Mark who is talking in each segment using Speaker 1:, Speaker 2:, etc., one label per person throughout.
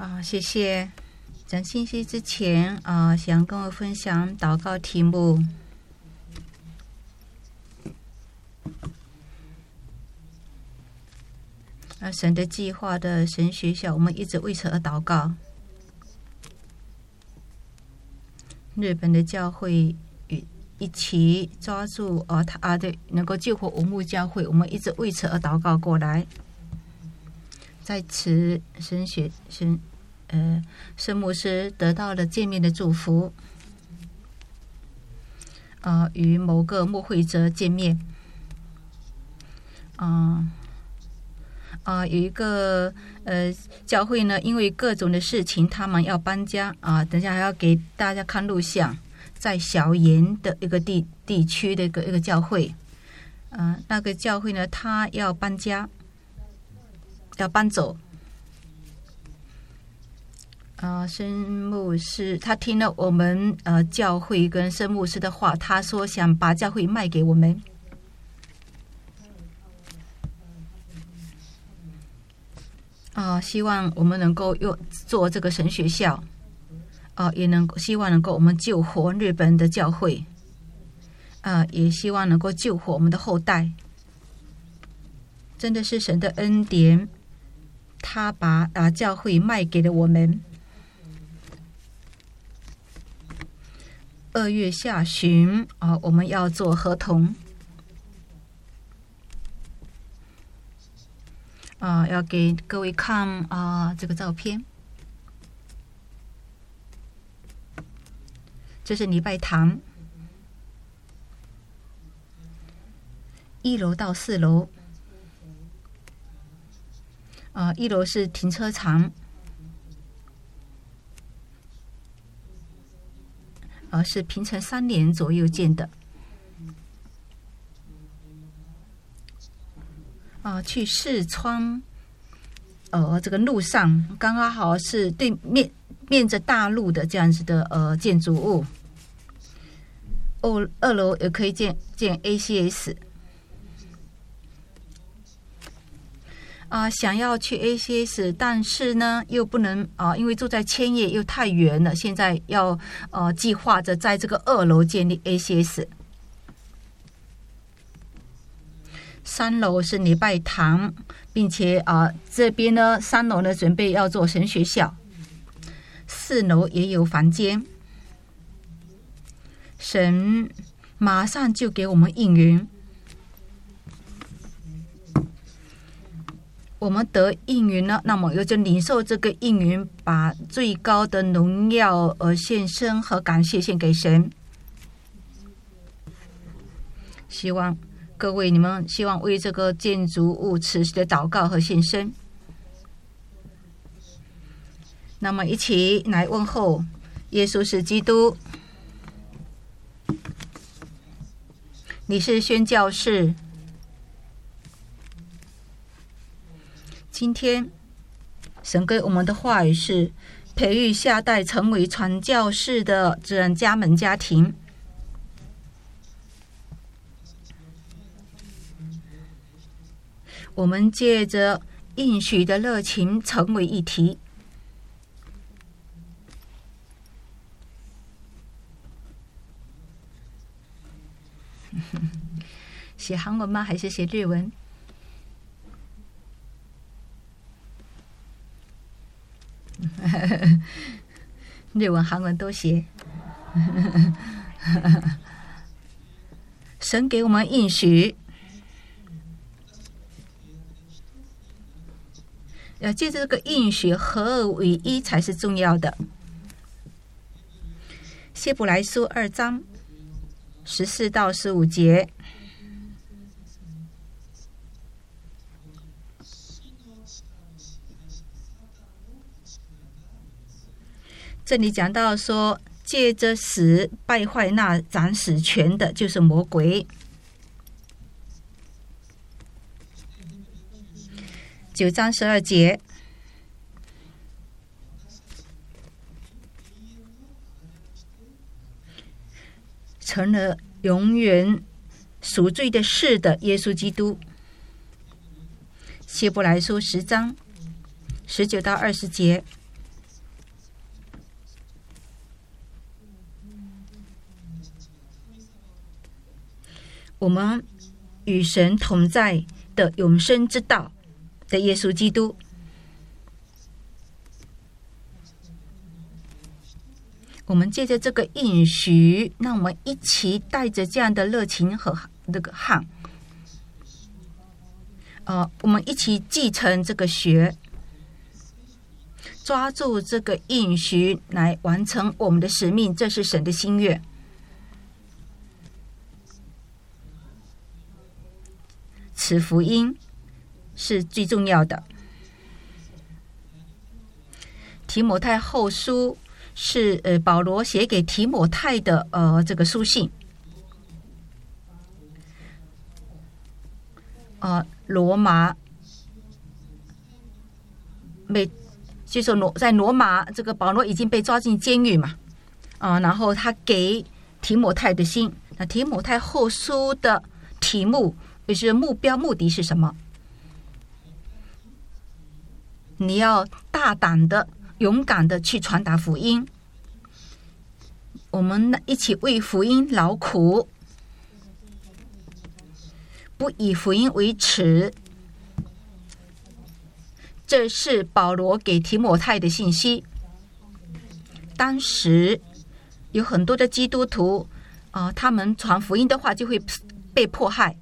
Speaker 1: 谢谢。讲信息之前想跟我分享祷告题目。神的计划的神学校，我们一直为此而祷告。日本的教会一起抓住对，能够救活无牧教会，我们一直为此而祷告过来。在此圣牧师得到了见面的祝福，与某个牧会者见面，有一个教会呢，因为各种的事情，他们要搬家等一下还要给大家看录像，在小岩的一个地区的一个教会，那个教会呢，他要搬家，要搬走。圣牧师他听了我们教会跟圣牧师的话，他说想把教会卖给我们。希望我们能够做这个神学校，也希望能够我们救活日本的教会，也希望能够救活我们的后代。真的是神的恩典，他把教会卖给了我们。2月下旬我们要做合同，要给各位看这个照片。这是礼拜堂，1楼到4楼。1楼是停车场，是平成3年左右建的。去四川这个路上刚刚好是对面着大路的这样子的建筑物。2楼也可以建 ACS。想要去 ACS， 但是呢又不能因为住在千叶又太远了，现在要计划着在这个2楼建立 ACS。3楼是礼拜堂，并且这边呢3楼呢准备要做神学校，4楼也有房间。神马上就给我们应允，我们得应允了，那么就领受这个应允，把最高的荣耀献身和感谢献给神。希望各位你们希望为这个建筑物持续的祷告和献身。那么一起来问候耶稣是基督。你是宣教士。今天神给我们的话语是培育下代成为传教士的家门家庭。我们借着应许的热情成为一体。写韩文吗？还是写日文？日文、韩文都写。神给我们应许，要借着这个应许合而为一才是重要的。希伯来书2章14到15节。这里讲到说，借着死败坏那掌死权的，就是魔鬼。9章12节，成了永远赎罪的事的耶稣基督。希伯来书10章19到20节。 我们与神同在的永生之道的耶稣基督。我们借着这个应许，让我们一起带着这样的热情和这个汗，我们一起继承这个学，抓住这个应许来完成我们的使命，这是神的心愿。此福音是最重要的。提摩太后书是保罗写给提摩太的这个书信。罗马就说在罗马，这个保罗已经被抓进监狱嘛，然后他给提摩太的信，那提摩太后书的题目也是目的是什么？你要大胆的、勇敢的去传达福音。我们一起为福音劳苦，不以福音为耻。这是保罗给提摩太的信息。当时有很多的基督徒他们传福音的话就会被迫害，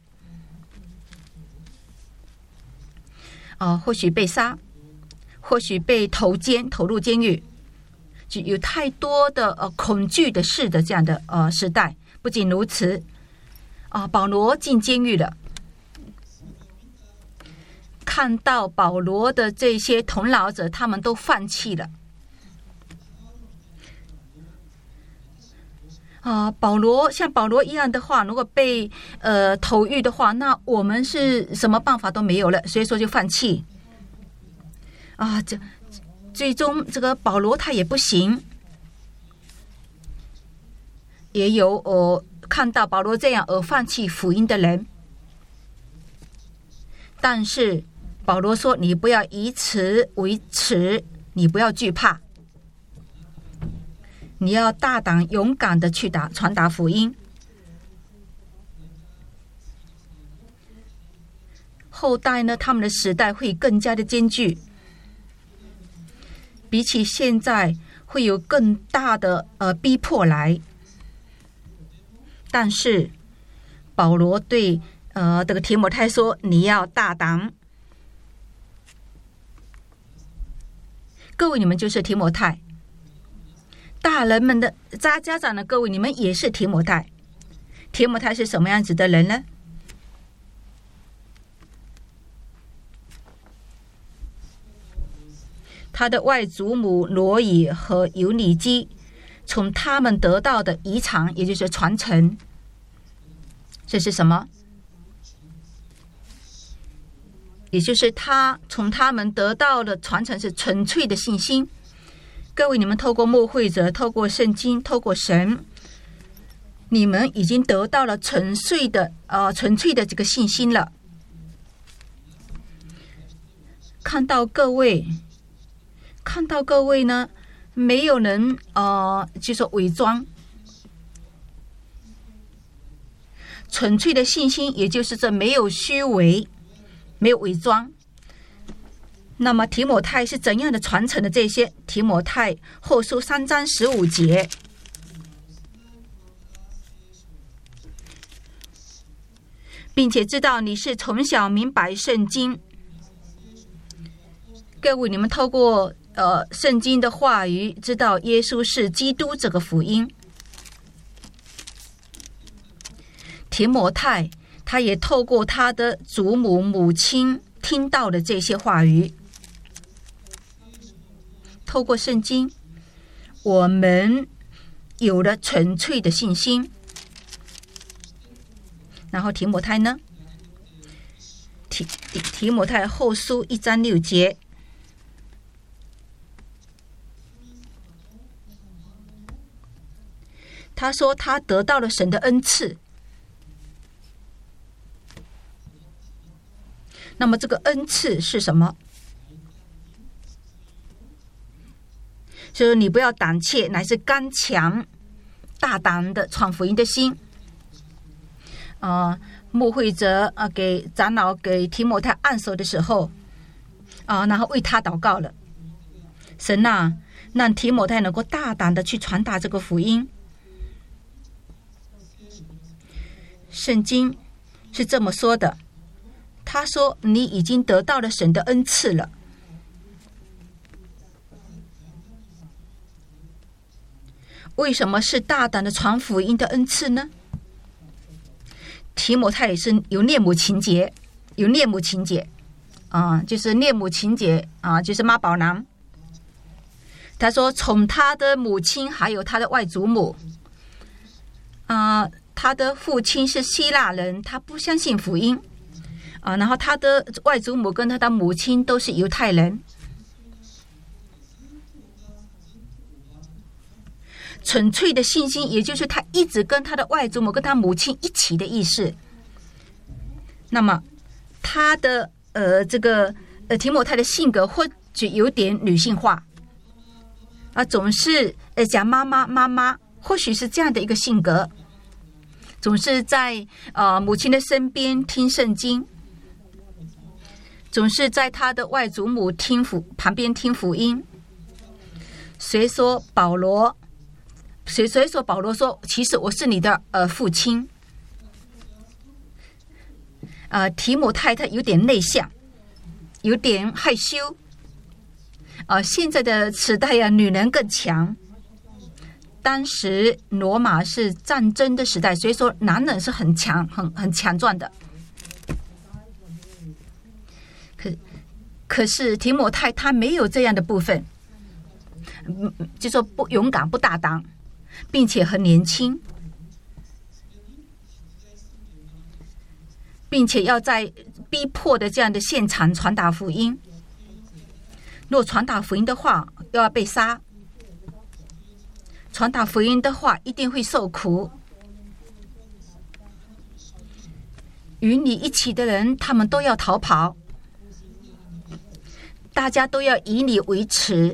Speaker 1: 或许被杀，或许被投入监狱，就有太多的恐惧的事的这样的时代。不仅如此，保罗进监狱了，看到保罗的这些同劳者，他们都放弃了。像保罗一样的话，如果被投狱的话，那我们是什么办法都没有了，所以说就放弃。最终这个保罗他也不行，也有看到保罗这样而放弃福音的人。但是保罗说，你不要以此为耻，你不要惧怕，你要大胆勇敢的去传达福音。后代呢，他们的时代会更加的艰巨，比起现在会有更大的逼迫来。但是保罗对这个提摩太说，你要大胆。各位，你们就是提摩太，大人们的家长的各位，你们也是提摩太。提摩太是什么样子的人呢？他的外祖母罗以和尤尼基从他们得到的遗产，也就是传承，这是什么？也就是从他们得到的传承是纯粹的信心。各位，你们透过牧会者，透过圣经，透过神，你们已经得到了纯粹的这个信心了。看到各位呢，没有人就说伪装，纯粹的信心，也就是这没有虚伪，没有伪装。那么提摩太是怎样的传承的这些？提摩太后书3章15节，并且知道你是从小明白圣经。各位，你们透过圣经的话语，知道耶稣是基督这个福音。提摩太他也透过他的祖母母亲听到的这些话语，透过圣经，我们有了纯粹的信心。然后提摩太呢，提摩太后书1章6节，他说他得到了神的恩赐。那么这个恩赐是什么？就是你不要胆怯，乃是刚强大胆的传福音的心。 牧会者给长老给提摩太按手的时候然后为他祷告了。神让提摩太能够大胆的去传达这个福音。圣经是这么说的，他说你已经得到了神的恩赐了。为什么是大胆的传福音的恩赐呢？提摩太也是有恋母情节，就是恋母情节就是妈宝男。他说从他的母亲还有他的外祖母他的父亲是希腊人，他不相信福音然后他的外祖母跟他的母亲都是犹太人。纯粹的信心，也就是他一直跟他的外祖母跟他母亲一起的意思。那么他的提摩太的性格或许有点女性化总是讲妈妈，或许是这样的一个性格，总是在母亲的身边听圣经，总是在他的外祖母旁边听福音。所以说保罗说，其实我是你的父亲。提摩太他有点内向，有点害羞。现在的时代女人更强。当时罗马是战争的时代，所以说男人是很强壮的。可是提摩太他没有这样的部分，就说不勇敢不大胆，并且很年轻，并且要在逼迫的这样的现场传达福音。若传达福音的话又要被杀，传达福音的话一定会受苦。与你一起的人他们都要逃跑，大家都要以你为耻。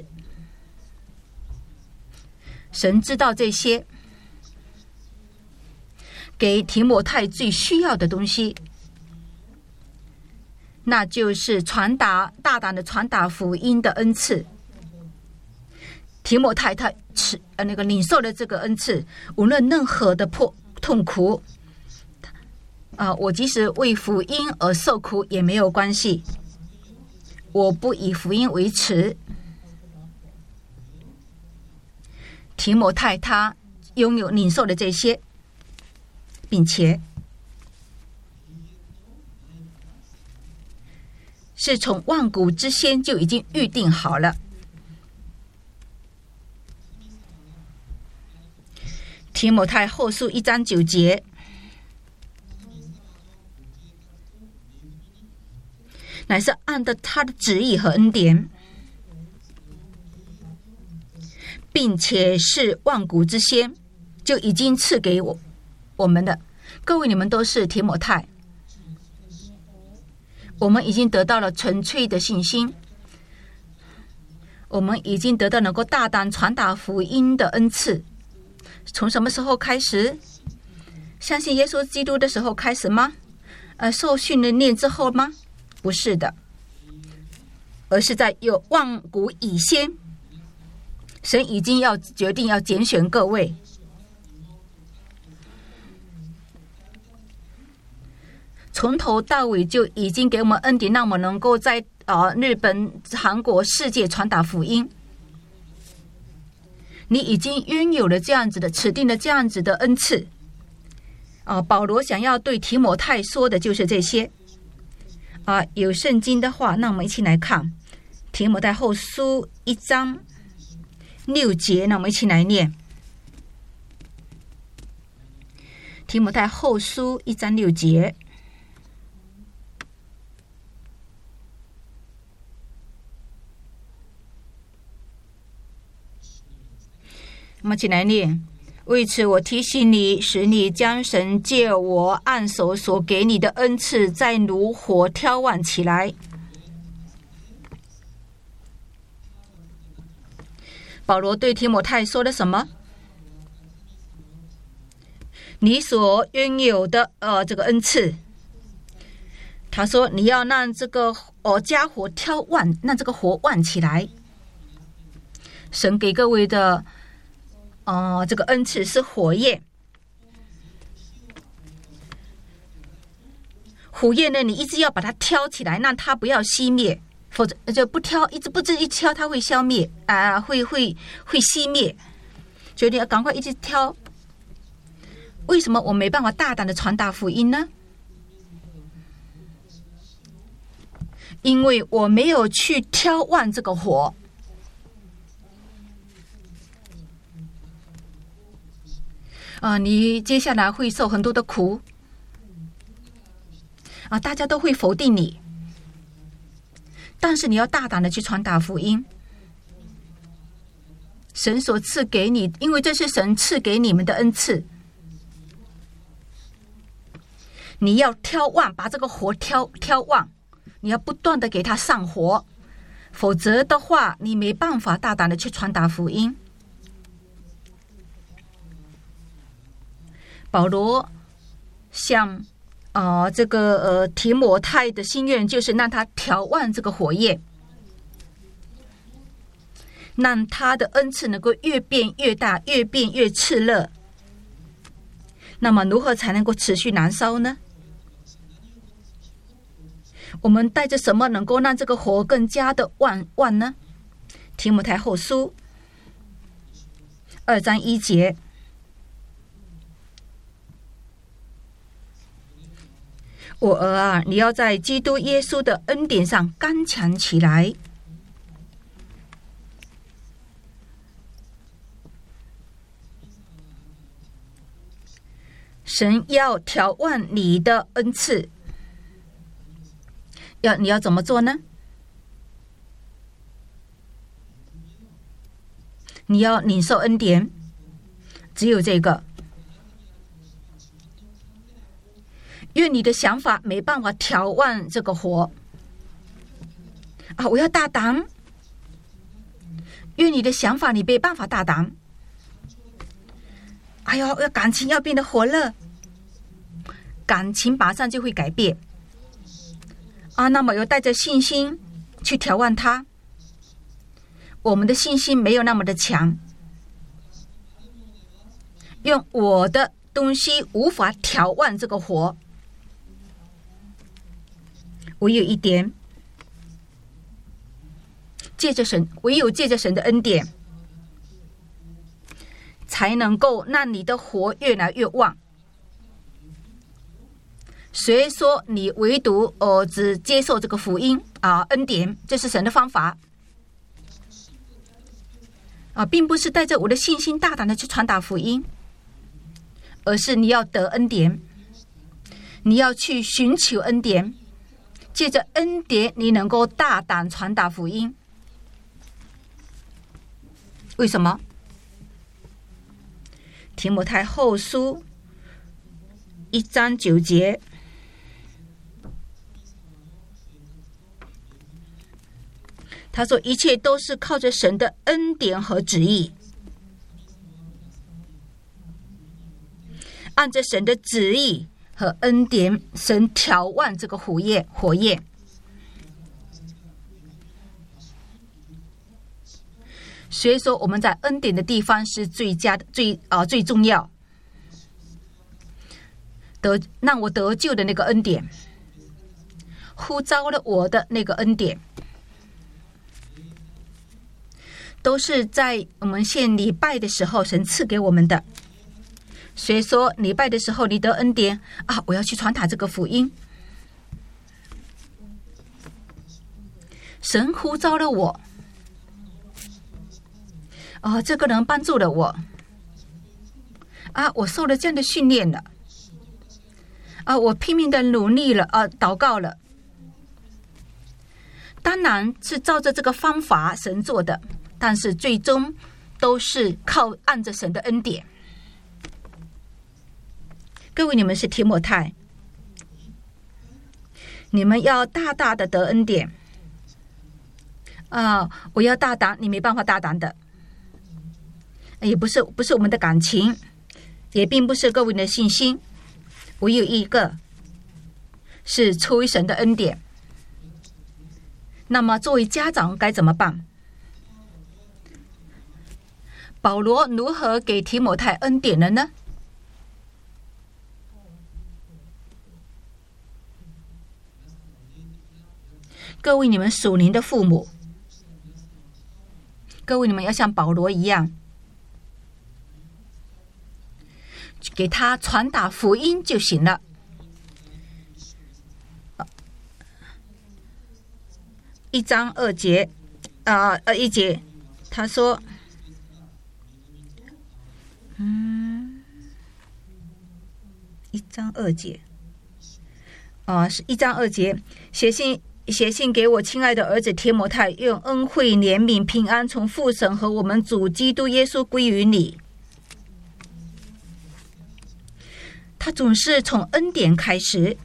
Speaker 1: 神知道这些，给提摩太最需要的东西，那就是大胆的传达福音的恩赐。提摩太他领受了这个恩赐，无论任何的痛苦我即使为福音而受苦也没有关系，我不以福音为耻。提摩太他领受了这些，并且是从万古之先就已经预定好了。提摩太后书1章9节，乃是按照他的旨意和恩典，并且是万古之先就已经赐给我们的。各位，你们都是提摩太，我们已经得到了纯粹的信心，我们已经得到能够大胆传达福音的恩赐。从什么时候开始？相信耶稣基督的时候开始吗？受训练之后吗？不是的，而是在有万古以先，神已经决定要拣选各位。从头到尾就已经给我们恩典，让我们能够在日本、韩国、世界传达福音。你已经拥有了这样子的指定的这样子的恩赐保罗想要对提摩太说的就是这些有圣经的话，那我们一起来看提摩太后书1章6节，那我们一起来念提摩太后书1章6节。我们一起来念。为此我提醒你，使你将神借我按手所给你的恩赐再如火挑旺起来。保罗对提摩太说了什么？ 你所拥有的这个恩赐。他说你要让这个家火挑旺，让这个火旺起来。神给各位的这个恩赐是火焰。火焰呢，你一直要把它挑起来，让它不要熄灭，否则就不挑，一直挑，它会消灭会熄灭。所以你要赶快一直挑。为什么我没办法大胆的传达福音呢？因为我没有去挑旺这个火。你接下来会受很多的苦大家都会否定你，但是你要大胆的去传达福音。神所赐给你，因为这是神赐给你们的恩赐，你要挑旺，把这个火挑旺，你要不断的给它上火，否则的话你没办法大胆的去传达福音。保罗向这个提摩太的心愿就是让他调旺这个火焰，让他的恩赐能够越变越大，越变越炽热。那么如何才能够持续燃烧呢？我们带着什么能够让这个火更加的旺呢？提摩太后书2章1节，我儿啊，你要在基督耶稣的恩典上刚强起来。神要调旺你的恩赐，你要怎么做呢？你要领受恩典，只有这个。因为你的想法没办法调旺这个火我要大胆，因为你的想法你没办法大胆。要感情要变得火热，感情马上就会改变那么要带着信心去调旺它。我们的信心没有那么的强，用我的东西无法调旺这个火。唯有一点，唯有借着神的恩典，才能够让你的火越来越旺。虽说你唯独只接受这个福音恩典，这是神的方法并不是带着我的信心大胆的去传达福音，而是你要得恩典，你要去寻求恩典，借着恩典你能够大胆传达福音。为什么？提摩太后书1章9节，他说一切都是靠着神的恩典和旨意，按着神的旨意和恩典，神调旺这个火焰。所以说我们在恩典的地方是最重要，让我得救的那个恩典，呼召了我的那个恩典，都是在我们献礼拜的时候神赐给我们的。所以说礼拜的时候你得恩典我要去传达这个福音，神呼召了我这个人帮助了我我受了这样的训练了我拼命的努力了祷告了。当然是照着这个方法神做的，但是最终都是按着神的恩典。各位，你们是提摩太，你们要大大的得恩典我要大胆，你没办法大胆的，也不是我们的感情， 也并不是各位的信心，唯有一个是出于神的恩典。那么作为家长该怎么办？保罗如何给提摩太恩典了呢？各位你们属灵的父母，各位你们要像保罗一样，给他传达福音就行了。1章2节，1节，他说，1章2节，是1章2节，写信给我亲爱的儿子提摩太，愿恩惠、怜悯、平安从父神和我们主基督耶稣归于你。他总是从恩典开始，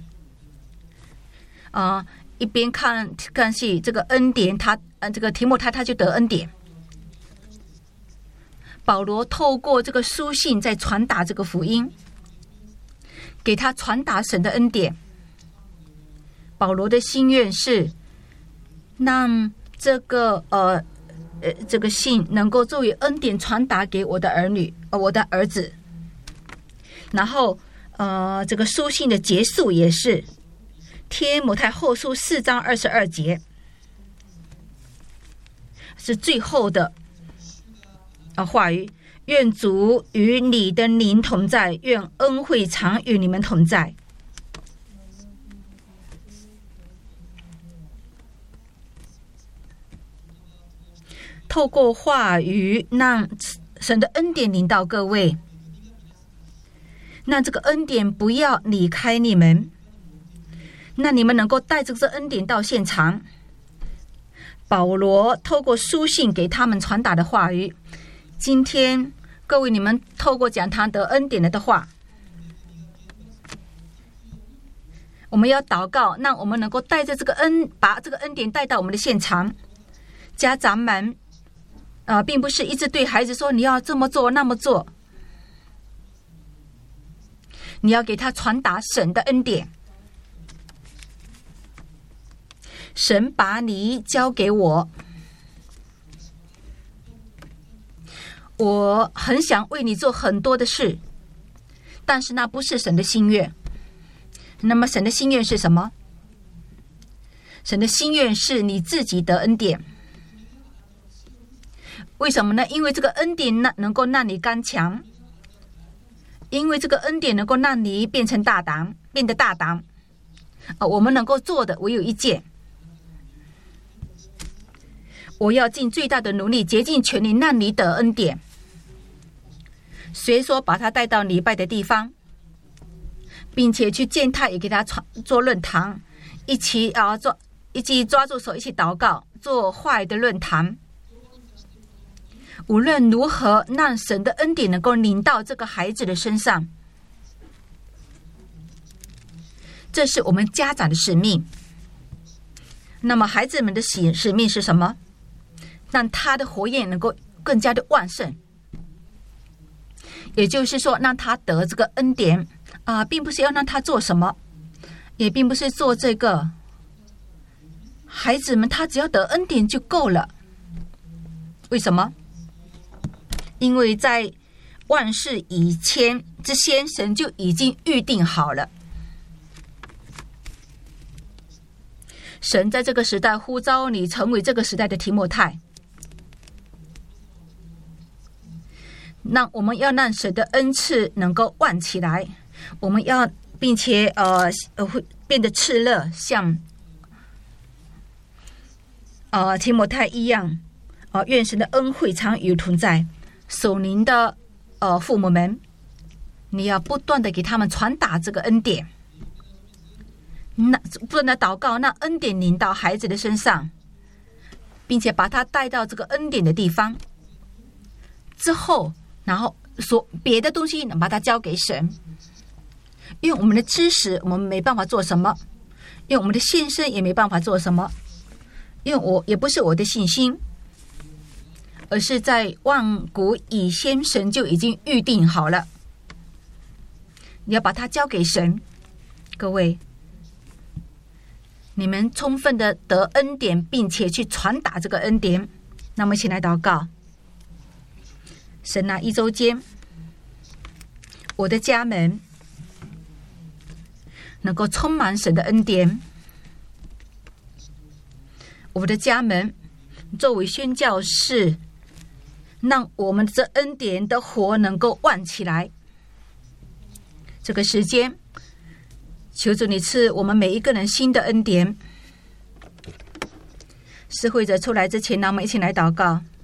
Speaker 1: 一边看戏，这个恩典，这个提摩太他就得恩典。保罗透过这个书信在传达这个福音，给他传达神的恩典。保罗的心愿是让这个信能够作为恩典传达给我的儿女，我的儿子。然后这个书信的结束也是提摩太后书4章22节，是最后的话语。愿主与你的灵同在，愿恩惠常与你们同在。透过话语让神的恩典临到各位，让这个恩典不要离开你们，那你们能够带着这恩典到现场。保罗透过书信给他们传达的话语，今天各位你们透过讲堂得恩典了的话，我们要祷告，让我们能够带着把这个恩典带到我们的现场。家长们并不是一直对孩子说你要这么做那么做，你要给他传达神的恩典。神把你交给我，我很想为你做很多的事，但是那不是神的心愿。那么神的心愿是什么？神的心愿是你自己得恩典。为什么呢？因为这个恩典能够让你刚强，因为这个恩典能够让你变得大胆。我们能够做的唯有一件，我要尽最大的努力，竭尽全力让你得恩典。随说把他带到礼拜的地方，并且去见他，也给他做论坛，一起抓住手，一起祷告，做话语的论坛。无论如何，让神的恩典能够临到这个孩子的身上，这是我们家长的使命。那么孩子们的使命是什么？让他的火焰能够更加的旺盛，也就是说让他得这个恩典并不是要让他做什么，也并不是做这个。孩子们他只要得恩典就够了。为什么？因为在万事之先，神就已经预定好了。神在这个时代呼召你成为这个时代的提摩太，那我们要让神的恩赐能够旺起来，我们要并且会变得炽热，像提摩太一样。愿神的恩惠常与同在。属灵的父母们，你要不断的给他们传达这个恩典，不断的祷告，那恩典临到孩子的身上，并且把他带到这个恩典的地方之后，然后别的东西能把它交给神。因为我们的知识我们没办法做什么，因为我们的献身也没办法做什么，因为也不是我的信心，而是在万古以先神就已经预定好了。 你要把它交给神。各位，你们充分的得恩典，并且去传达这个恩典。那么一起来祷告。神啊，一周间我的家门能够充满神的恩典，我的家门作为宣教士，让我们这恩典的火能够旺起来。这个时间，求主你赐我们每一个人新的恩典。施会者出来之前，让我们一起来祷告。